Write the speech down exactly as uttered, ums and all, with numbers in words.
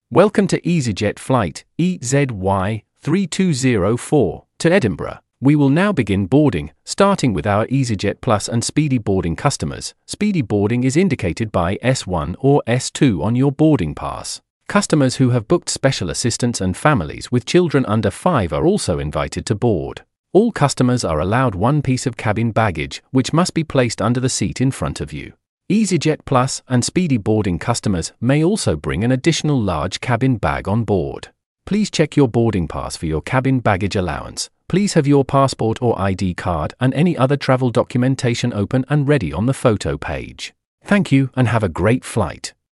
Welcome to EasyJet Flight E Z Y three two zero four to Edinburgh. We will now begin boarding, starting with our EasyJet Plus and Speedy Boarding customers. Speedy Boarding is indicated by S one or S two on your boarding pass. Customers who have booked special assistance and families with children under five are also invited to board. All customers are allowed one piece of cabin baggage, which must be placed under the seat in front of you. EasyJet Plus and Speedy Boarding customers may also bring an additional large cabin bag on board. Please check your boarding pass for your cabin baggage allowance. Please have your passport or I D card and any other travel documentation open and ready on the photo page. Thank you and have a great flight.